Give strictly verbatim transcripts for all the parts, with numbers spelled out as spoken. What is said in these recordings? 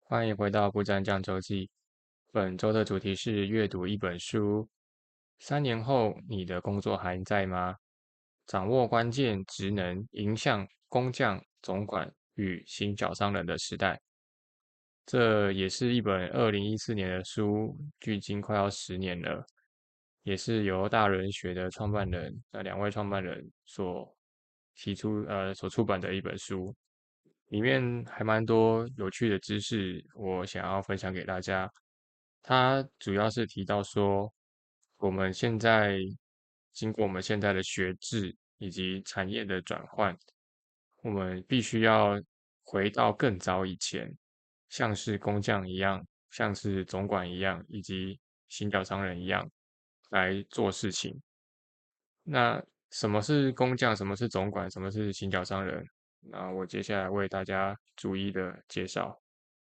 欢迎回到不沾酱周记。本周的主题是阅读一本书。三年后，你的工作还在吗？掌握关键职能，迎向工匠、总管与行脚商人的时代。这也是一本二零一四年的书，距今快要十年了，也是由大人学的创办人，呃，两位创办人所提出，呃，所出版的一本书。里面还蛮多有趣的知识，我想要分享给大家。它主要是提到说，我们现在经过我们现在的学制以及产业的转换，我们必须要回到更早以前，像是工匠一样，像是总管一样，以及行脚商人一样来做事情。那什么是工匠？什么是总管？什么是行脚商人？那我接下来为大家逐一的介绍。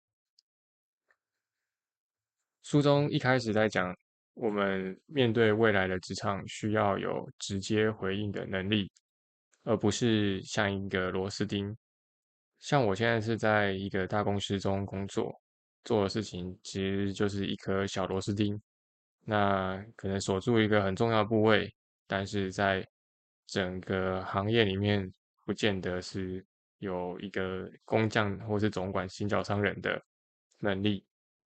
书中一开始在讲，我们面对未来的职场需要有直接回应的能力，而不是像一个螺丝钉。像我现在是在一个大公司中工作，做的事情其实就是一颗小螺丝钉，那可能锁住一个很重要的部位，但是在整个行业里面，不见得是有一个工匠或是总管、行脚商人的能力。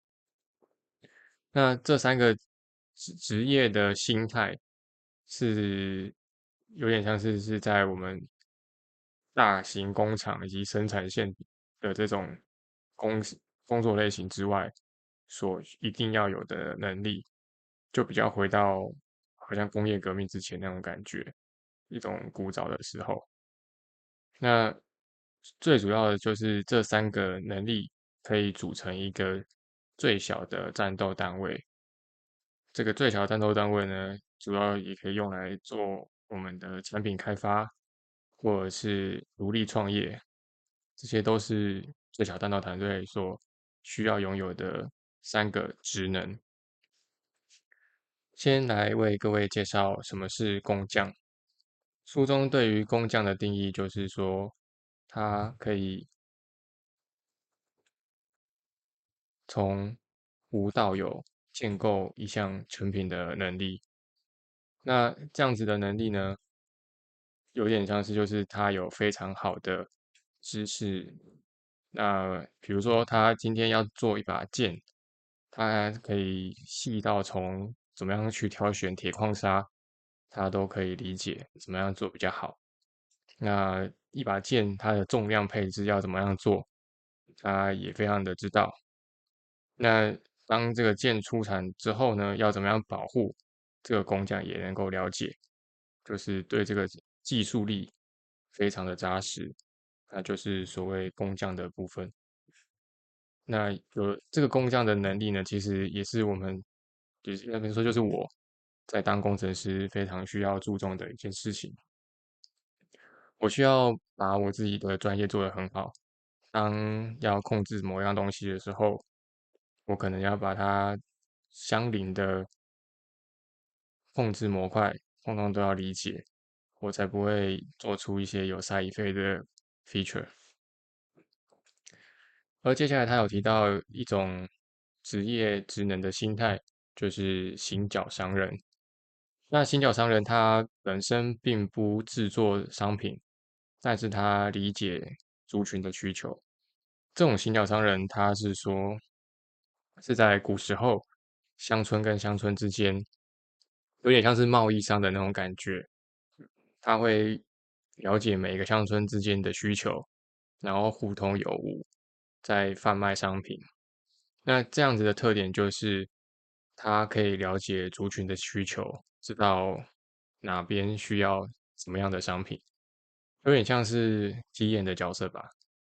那这三个职职业的心态是有点像是是在我们大型工厂以及生产线的这种工工作类型之外，所一定要有的能力，就比较回到好像工业革命之前那种感觉，一种古早的时候。那最主要的就是这三个能力可以组成一个最小的战斗单位。这个最小的战斗单位呢，主要也可以用来做我们的产品开发，或者是独立创业，这些都是最小战斗团队所需要拥有的三个职能。先来为各位介绍什么是工匠。书中对于工匠的定义就是说，他可以从无到有建构一项成品的能力。那这样子的能力呢，有点像是就是他有非常好的知识。那比如说他今天要做一把剑，他可以细到从怎么样去挑选铁矿砂，他都可以理解怎么样做比较好。那一把剑它的重量配置要怎么样做，他也非常的知道。那当这个剑出产之后呢，要怎么样保护，这个工匠也能够了解，就是对这个技术力非常的扎实，那就是所谓工匠的部分。那有这个工匠的能力呢，其实也是我们，就是那边说就是我在当工程师非常需要注重的一件事情。我需要把我自己的专业做得很好，当要控制某样东西的时候，我可能要把它相邻的控制模块通通都要理解，我才不会做出一些有 side effect 的 feature。而接下来他有提到一种职业职能的心态，就是行脚商人。那行脚商人他本身并不制作商品，但是他理解族群的需求。这种行脚商人，他是说是在古时候乡村跟乡村之间，有点像是贸易商的那种感觉。他会了解每个乡村之间的需求，然后互通有无，在贩卖商品。那这样子的特点就是，他可以了解族群的需求，知道哪边需要什么样的商品，有点像是 T 验的角色吧。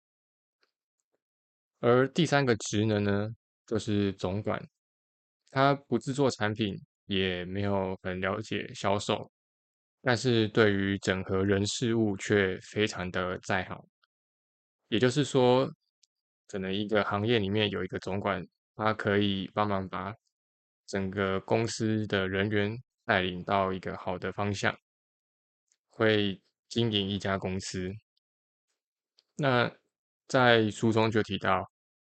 而第三个职能呢，就是总管，他不制作产品，也没有很了解销售，但是对于整合人事物却非常的在行。也就是说，可能一个行业里面有一个总管，他可以帮忙把整个公司的人员带领到一个好的方向，会经营一家公司。那在书中就提到，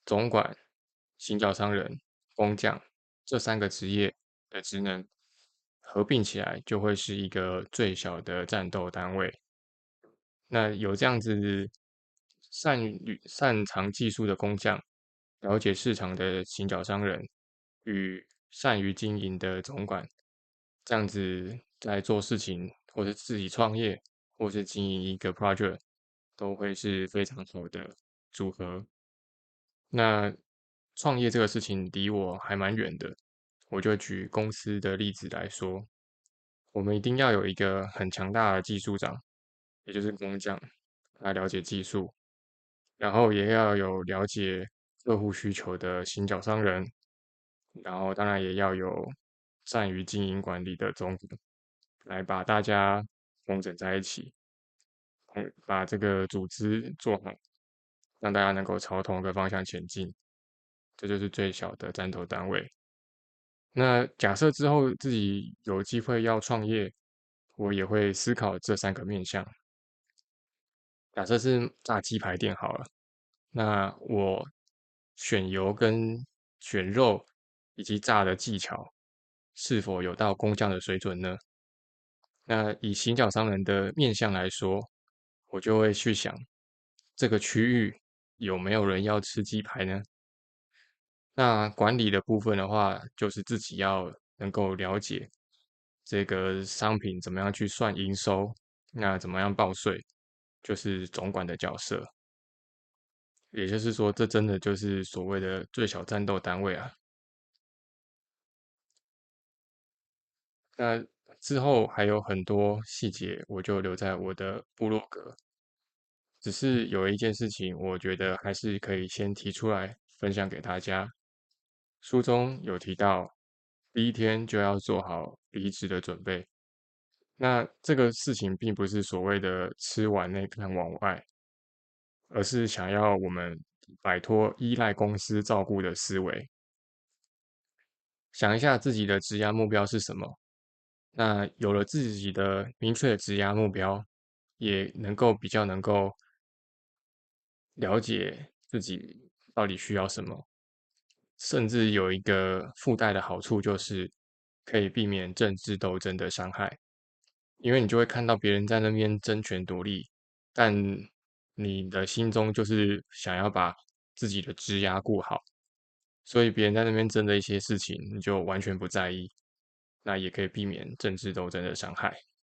总管、行脚商人、工匠这三个职业的职能合并起来，就会是一个最小的战斗单位。那有这样子善于擅长技术的工匠，了解市场的行脚商人与善于经营的总管，这样子在做事情，或者自己创业，或是经营一个 project，都会是非常好的组合。那创业这个事情离我还蛮远的，我就举公司的例子来说，我们一定要有一个很强大的技术长，也就是工匠，来了解技术，然后也要有了解客户需求的行脚商人，然后当然也要有善于经营管理的总管，来把大家统整在一起，嗯，把这个组织做好，让大家能够朝同一个方向前进，这就是最小的战斗单位。那假设之后自己有机会要创业，我也会思考这三个面向。假设是炸鸡排店好了，那我选油跟选肉以及炸的技巧是否有到工匠的水准呢？那以行脚商人的面向来说，我就会去想这个区域有没有人要吃鸡排呢？那管理的部分的话，就是自己要能够了解这个商品怎么样去算营收，那怎么样报税，就是总管的角色。也就是说，这真的就是所谓的最小战斗单位啊。那之后还有很多细节，我就留在我的部落格。只是有一件事情，我觉得还是可以先提出来分享给大家。书中有提到，第一天就要做好离职的准备。那这个事情并不是所谓的吃完内看往外，而是想要我们摆脱依赖公司照顾的思维，想一下自己的职业目标是什么。那有了自己的明确的职业目标，也能够比较能够了解自己到底需要什么，甚至有一个附带的好处，就是可以避免政治斗争的伤害。因为你就会看到别人在那边争权夺利，但你的心中就是想要把自己的职涯顾好，所以别人在那边争的一些事情，你就完全不在意，那也可以避免政治斗争的伤害。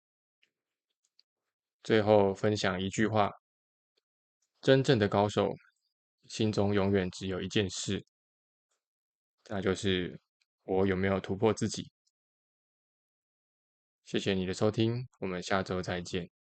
最后分享一句话：真正的高手心中永远只有一件事，那就是我有没有突破自己。谢谢你的收听，我们下周再见。